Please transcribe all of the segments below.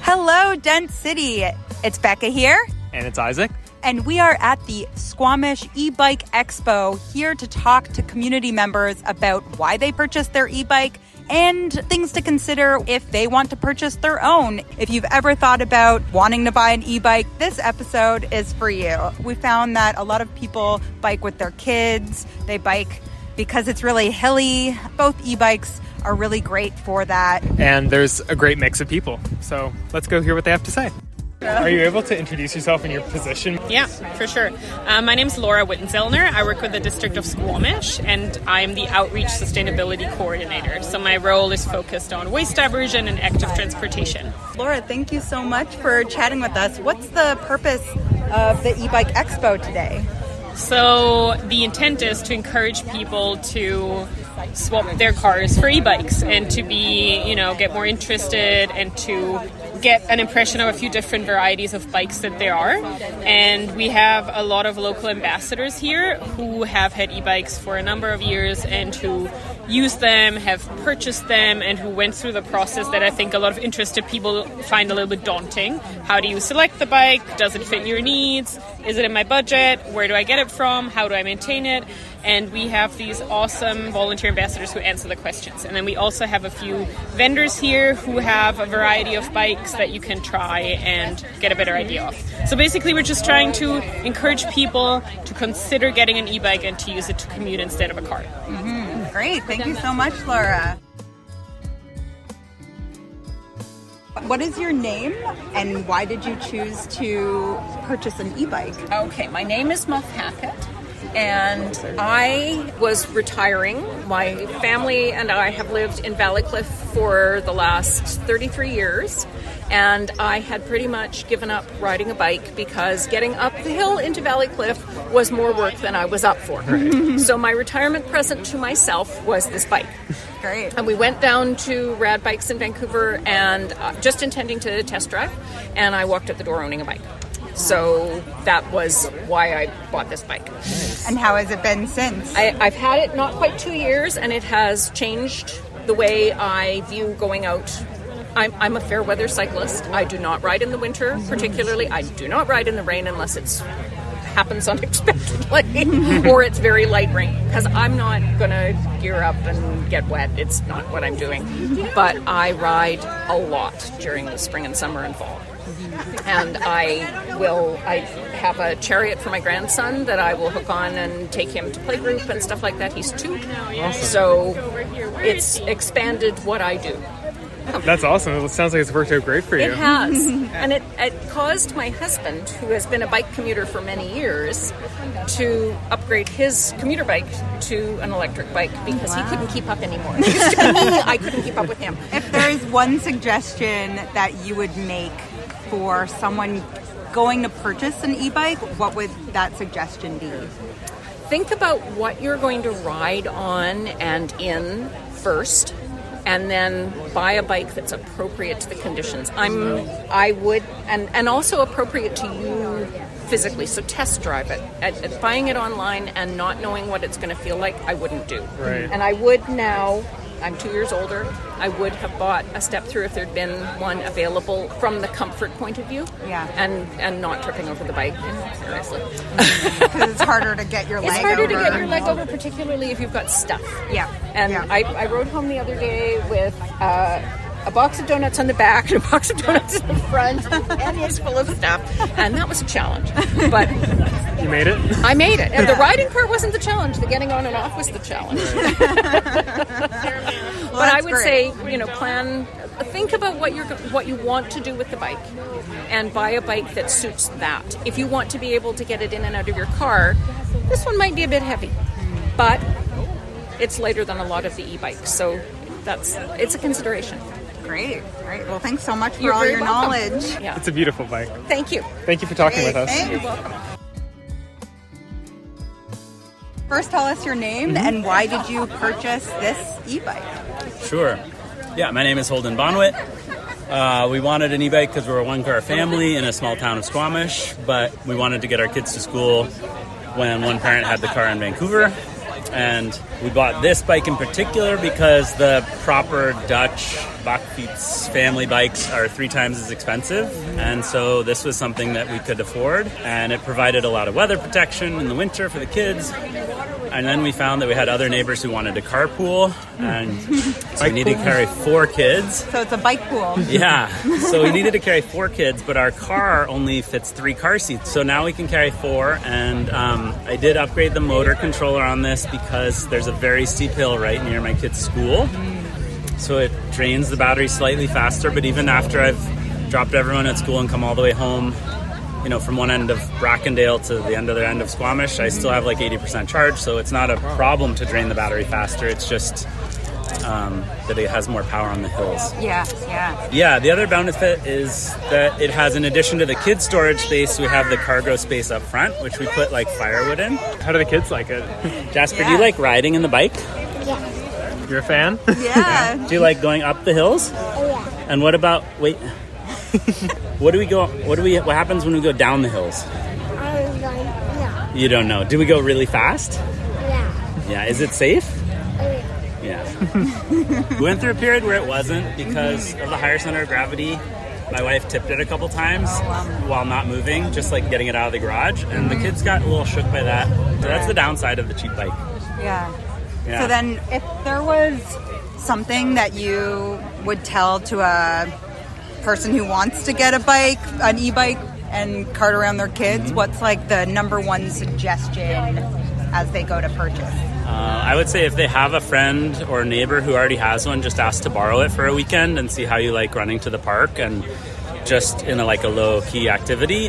Hello, Dent City. It's Becca here. And it's Isaac. And we are at the Squamish E-Bike Expo here to talk to community members about why they purchased their e-bike and things to consider if they want to purchase their own. If you've ever thought about wanting to buy an e-bike, this episode is for you. We found that a lot of people bike with their kids. They bike because it's really hilly. Both e-bikes are really great for that. And there's a great mix of people. So let's go hear what they have to say. Are you able to introduce yourself and your position? Yeah, for sure. My name's Laura Wittenzellner. I work with the District of Squamish, and I'm the Outreach Sustainability Coordinator. So my role is focused on waste diversion and active transportation. Laura, thank you so much for chatting with us. What's the purpose of the e-bike expo today? So the intent is to encourage people to swap their cars for e-bikes and to be, get more interested and to get an impression of a few different varieties of bikes that there are. And we have a lot of local ambassadors here who have had e-bikes for a number of years and who use them, have purchased them, and who went through the process that I think a lot of interested people find a little bit daunting. How do you select the bike? Does it fit your needs? Is it in my budget? Where do I get it from? How do I maintain it? And we have these awesome volunteer ambassadors who answer the questions. And then we also have a few vendors here who have a variety of bikes that you can try and get a better idea of. So basically we're just trying to encourage people to consider getting an e-bike and to use it to commute instead of a car. Mm-hmm. Great. Thank you so much, Laura. What is your name and why did you choose to purchase an e-bike? Okay, my name is Muff Hackett. And I was retiring. My family and I have lived in Valleycliff for the last 33 years. And I had pretty much given up riding a bike because getting up the hill into Valleycliff was more work than I was up for. So my retirement present to myself was this bike. Great. And we went down to Rad Bikes in Vancouver and just intending to test drive. And I walked out the door owning a bike. So that was why I bought this bike. Nice. And how has it been since? I've had it not quite 2 years, and it has changed the way I view going out. I'm a fair weather cyclist. I do not ride in the winter, particularly. I do not ride in the rain unless it happens unexpectedly or it's very light rain, because I'm not going to gear up and get wet. It's not what I'm doing. But I ride a lot during the spring and summer and fall. And I have a chariot for my grandson that I will hook on and take him to playgroup and stuff like that. He's 2. Awesome. So it's expanded what I do. That's awesome. It sounds like it's worked out great for you. It has. And it caused my husband, who has been a bike commuter for many years, to upgrade his commuter bike to an electric bike because he couldn't keep up anymore. It used to be me, I couldn't keep up with him. If there is one suggestion that you would make for someone going to purchase an e-bike, what would that suggestion be? Think about what you're going to ride on and in first, and then buy a bike that's appropriate to the conditions. I would, and also appropriate to you physically. So test drive it. At buying it online and not knowing what it's going to feel like, I wouldn't do. Right. And I would now. I'm 2 years older. I would have bought a step through if there'd been one available from the comfort point of view. Yeah. And not tripping over the bike, seriously. Because it's harder to get your leg over. It's harder to get your leg over, particularly if you've got stuff. Yeah. And yeah. I rode home the other day with a box of donuts on the back and a box of donuts in the front, and it's full of stuff. And that was a challenge. But you made it? I made it. And the riding part wasn't the challenge. The getting on and off was the challenge. But I would say, think about what you want to do with the bike and buy a bike that suits that. If you want to be able to get it in and out of your car, this one might be a bit heavy, but it's lighter than a lot of the e-bikes. So it's a consideration. Great. Well, thanks so much for all your knowledge. Yeah. It's a beautiful bike. Thank you. Thank you for talking with us. Thanks. You're welcome. First, tell us your name and why did you purchase this e-bike? Sure. Yeah, my name is Holden Bonwit. We wanted an e-bike because we're a one-car family in a small town of Squamish, but we wanted to get our kids to school when one parent had the car in Vancouver. And we bought this bike in particular because the proper Dutch Bakfiets family bikes are 3 times as expensive. And so this was something that we could afford. And it provided a lot of weather protection in the winter for the kids. And then we found that we had other neighbors who wanted to carpool. And so we needed to carry 4 kids. So it's a bike pool. Yeah. So we needed to carry 4 kids, but our car only fits 3 car seats. So now we can carry 4. And I did upgrade the motor controller on this because there's a very steep hill right near my kids' school. So it drains the battery slightly faster, but even after I've dropped everyone at school and come all the way home, you know, from one end of Brackendale to the end of Squamish, I still have like 80% charge, so it's not a problem to drain the battery faster. It's just that it has more power on the hills. Yeah, the other benefit is that it has, in addition to the kids' storage space, we have the cargo space up front, which we put like firewood in. How do the kids like it? Jasper, do you like riding in the bike? Yeah. You're a fan? Yeah. Do you like going up the hills? Yeah. And what about, what happens when we go down the hills? I don't know. You don't know. Do we go really fast? Yeah. Yeah. Is it safe? Yeah. Yeah. We went through a period where it wasn't because of the higher center of gravity. My wife tipped it a couple times while not moving, just like getting it out of the garage. And the kids got a little shook by that. So that's the downside of the cheap bike. Yeah. Yeah. So then if there was something that you would tell to a person who wants to get an e-bike and cart around their kids, what's like the number one suggestion as they go to purchase? I would say if they have a friend or neighbor who already has one, just ask to borrow it for a weekend and see how you like running to the park and just in a low-key activity.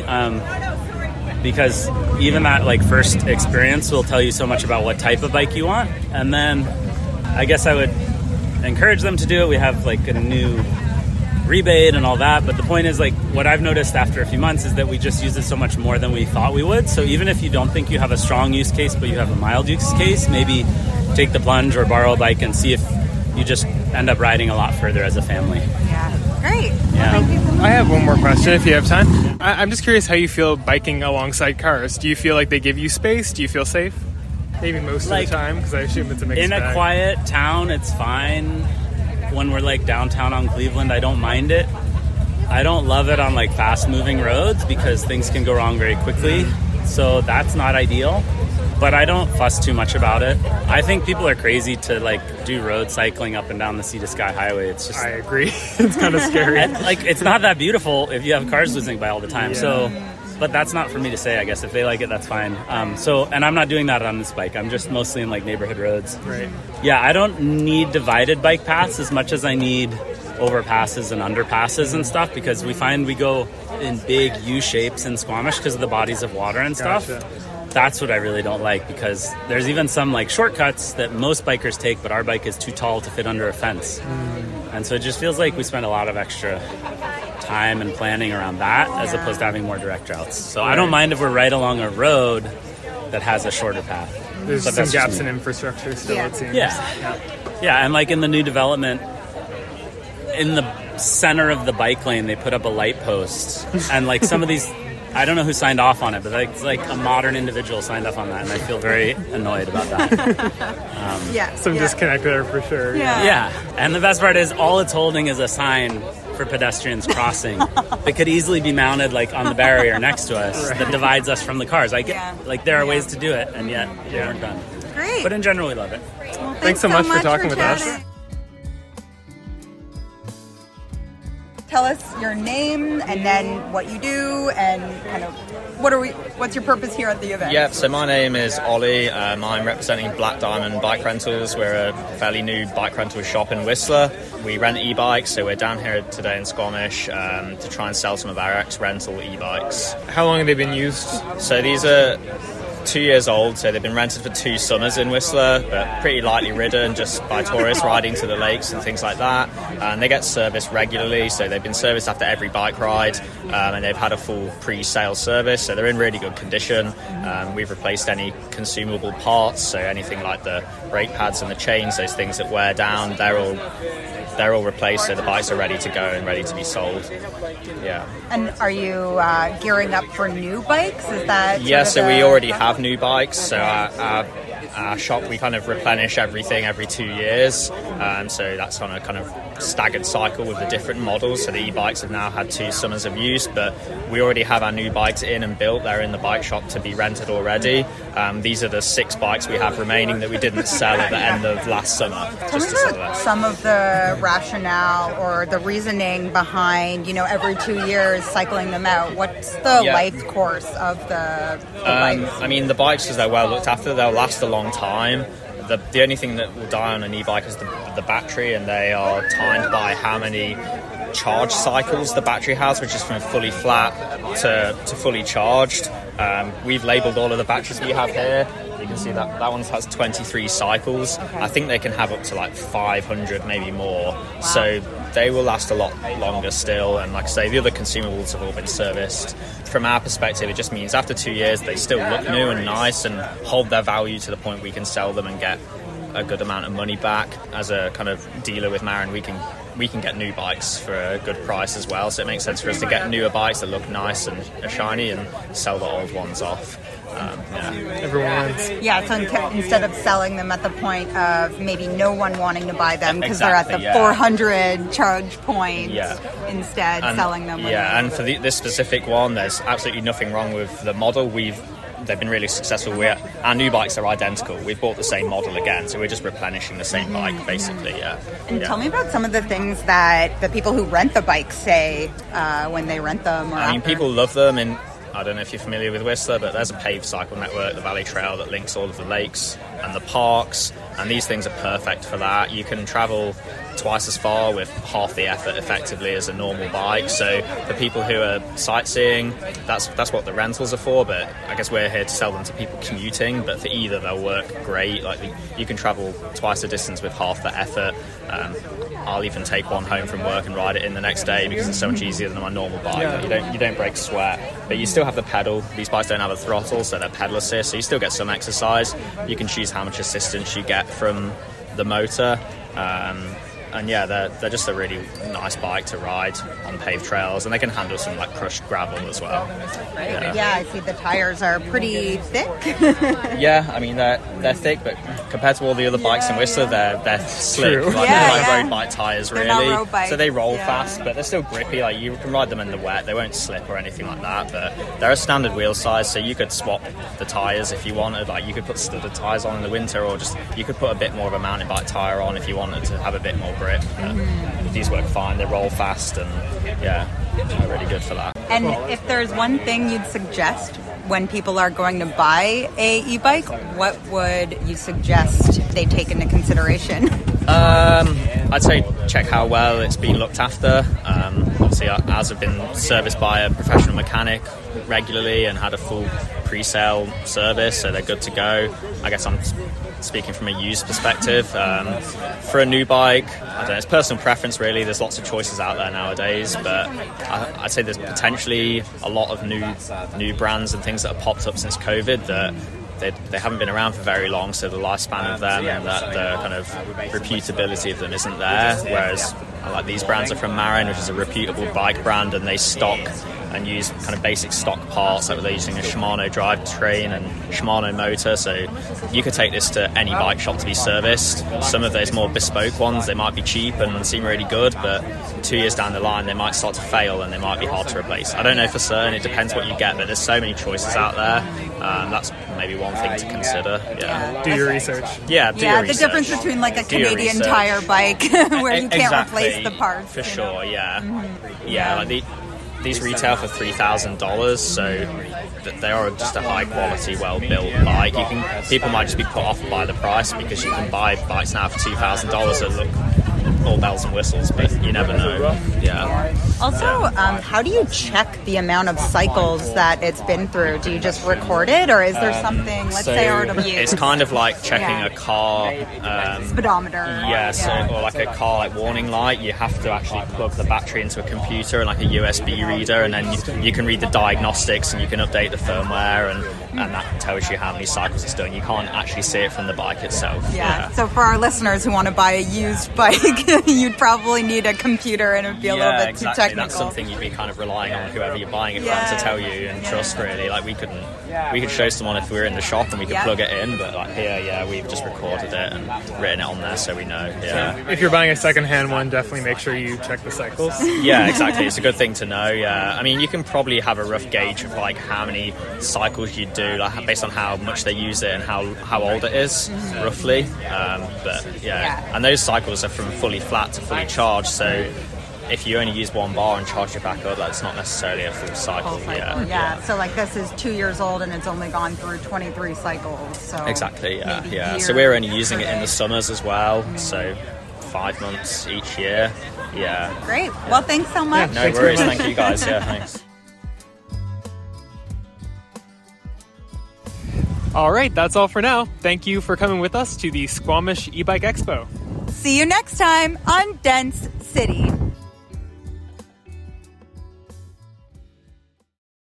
Because even that first experience will tell you so much about what type of bike you want. And then I guess I would encourage them to do it. We have a new rebate and all that. But the point is what I've noticed after a few months is that we just use it so much more than we thought we would. So even if you don't think you have a strong use case, but you have a mild use case, maybe take the plunge or borrow a bike and see if you just end up riding a lot further as a family. Yeah. Great. Yeah. Well, thank you so much. I have one more question if you have time. I'm just curious how you feel biking alongside cars. Do you feel like they give you space? Do you feel safe? Maybe most of the time, because I assume it's a mixed bag. In a quiet town, it's fine. When we're downtown on Cleveland, I don't mind it. I don't love it on fast-moving roads because things can go wrong very quickly. So that's not ideal. But I don't fuss too much about it. I think people are crazy to do road cycling up and down the Sea to Sky Highway. It's just, I agree. It's kind of scary. it's not that beautiful if you have cars whizzing by all the time. Yeah. So, but that's not for me to say. I guess if they like it, that's fine. And I'm not doing that on this bike. I'm just mostly in neighborhood roads. Right. Yeah, I don't need divided bike paths as much as I need overpasses and underpasses and stuff, because we find we go in big U shapes in Squamish because of the bodies of water and stuff. Gotcha. That's what I really don't like, because there's even some shortcuts that most bikers take, but our bike is too tall to fit under a fence. And so it just feels like we spend a lot of extra time and planning around that as opposed to having more direct routes. So I don't mind if we're right along a road that has a shorter path. There's But some that's gaps just in me. infrastructure still, it seems. Yeah, and in the new development, in the center of the bike lane, they put up a light post. And some of these, I don't know who signed off on it, but it's a modern individual signed off on that, and I feel very annoyed about that. Some disconnect there for sure. Yeah, and the best part is all it's holding is a sign for pedestrians crossing that could easily be mounted on the barrier next to us that divides us from the cars. I get there are ways to do it, and yet they aren't done. Great. But in general, we love it. Well, Thanks so much for talking with us. chatting. Tell us your name and then what you do and kind of what's your purpose here at the event? Yeah, so my name is Ollie. I'm representing Black Diamond Bike Rentals. We're a fairly new bike rental shop in Whistler. We rent e-bikes, so we're down here today in Squamish to try and sell some of our ex-rental e-bikes. How long have they been used? So these are 2 years old, so they've been rented for 2 summers in Whistler, but pretty lightly ridden just by tourists riding to the lakes and things like that. And they get serviced regularly, so they've been serviced after every bike ride, and they've had a full pre-sale service, so they're in really good condition. We've replaced any consumable parts, so anything like the brake pads and the chains, those things that wear down, they're all replaced, so the bikes are ready to go and ready to be sold. Yeah. And are you gearing up for new bikes? Is that Yeah, so we already have new bikes. So our our shop, we kind of replenish everything every 2 years. So that's on a kind of staggered cycle with the different models. So the e-bikes have now had 2 summers of use, but we already have our new bikes in and built. They're in the bike shop to be rented already. These are the 6 bikes we have remaining that we didn't sell at the end of last summer. Tell me about some of the rationale or the reasoning behind, every 2 years cycling them out. What's the life course of the bikes? I mean, the bikes, because they're well looked after, they'll last a long time. The only thing that will die on an e-bike is the battery, and they are timed by how many charge cycles the battery has, which is from fully flat to fully charged. We've labelled all of the batteries we have here. You can see that one has 23 cycles. Okay. I think they can have up to like 500, maybe more. Wow. So they will last a lot longer still. And like I say, the other consumables have all been serviced. From our perspective, it just means after 2 years, they still look new and nice and hold their value to the point we can sell them and get a good amount of money back. As a kind of dealer with Marin, we can get new bikes for a good price as well. So it makes sense for us to get newer bikes that look nice and shiny and sell the old ones off. Everyone wins. Yeah, so instead of selling them at the point of maybe no one wanting to buy them because they're at the 400 charge point, instead selling them. And for this specific one, there's absolutely nothing wrong with the model. They've been really successful. Our new bikes are identical. We've bought the same model again, so we're just replenishing the same bike, basically, And tell me about some of the things that the people who rent the bikes say when they rent them. People love them, and I don't know if you're familiar with Whistler, but there's a paved cycle network, the Valley Trail, that links all of the lakes and the parks, and these things are perfect for that. You can travel twice as far with half the effort effectively as a normal bike. So for people who are sightseeing, that's what the rentals are for, but I guess we're here to sell them to people commuting. But for either, they'll work great. Like you can travel twice the distance with half the effort. I'll even take one home from work and ride it in the next day because it's so much easier than my normal bike. You don't break sweat, but you still have the pedal. These bikes don't have a throttle, so they're pedal assist, so you still get some exercise. You can choose how much assistance you get from the motor. They're just a really nice bike to ride on paved trails, and they can handle some like crushed gravel as well. I see the tires are pretty thick. I mean they're thick, but compared to all the other bikes in Whistler, they're slick. They're like road bike tires, really. Not road bikes. So they roll fast, but they're still grippy. Like you can ride them in the wet; they won't slip or anything like that. But they're a standard wheel size, so you could swap the tires if you wanted. Like you could put studded tires on in the winter, or just you could put a bit more of a mountain bike tire on if you wanted to have a bit more grip. These work fine. They roll fast, and they're really good for that. And if there's one thing you'd suggest when people are going to buy a e-bike, what would you suggest they take into consideration? I'd say check how well it's been looked after. Obviously, ours have been serviced by a professional mechanic regularly and had a full pre-sale service, so they're good to go. I guess I'm speaking from a used perspective. For a new bike, I don't know, it's personal preference really. There's lots of choices out there nowadays, but I'd say there's potentially a lot of new brands and things that have popped up since COVID that they haven't been around for very long, so the lifespan of them and that the kind of reputability of them isn't there. Whereas like these brands are from Marin, which is a reputable bike brand, and they stock and use kind of basic stock parts, like they're using a Shimano drivetrain and Shimano motor, so you could take this to any bike shop to be serviced. Some of those more bespoke ones, they might be cheap and seem really good, but 2 years down the line they might start to fail and they might be hard to replace. I don't know for certain, it depends what you get, but there's so many choices out there. That's maybe one thing to consider. Do your research. Do your research. The difference between like a Canadian Tire bike where you can't replace the parts. For sure, like these retail for $3,000, so they are just a high quality, well built bike. People might just be put off by the price because you can buy bikes now for $2,000 that look all bells and whistles, but you never know. Also, how do you check the amount of cycles that it's been through? Do you just record it, or is there something, let's say I were to use? It's kind of like checking a car speedometer. Or like a car like warning light. You have to actually plug the battery into a computer and like a USB reader, and then you can read the diagnostics and you can update the firmware, and and that tells you how many cycles it's done. You can't actually see it from the bike itself. Yeah. So for our listeners who want to buy a used bike, you'd probably need a computer and it'd be a little bit too technical. That's something you'd be kind of relying on whoever you're buying it from to tell you and trust, really. Like, we could show someone if we were in the shop and we could plug it in, but like here, we've just recorded it and written it on there so we know. Yeah. So if you're buying a second-hand one, definitely make sure you check the cycles. Yeah, exactly. It's a good thing to know. Yeah. I mean, you can probably have a rough gauge of like how many cycles you do, like based on how much they use it and how old it is, roughly. But and those cycles are from fully flat to fully charged, so if you only use one bar and charge it back up, that's not necessarily a full cycle. Yeah. So like this is 2 years old and it's only gone through 23 cycles. So exactly. Yeah. So we're only using it in the summers as well. So 5 months each year. Yeah. Great. Well, thanks so much. No worries. Thank you guys. Yeah. Thanks. All right, that's all for now. Thank you for coming with us to the Squamish E-Bike Expo. See you next time on Dense City.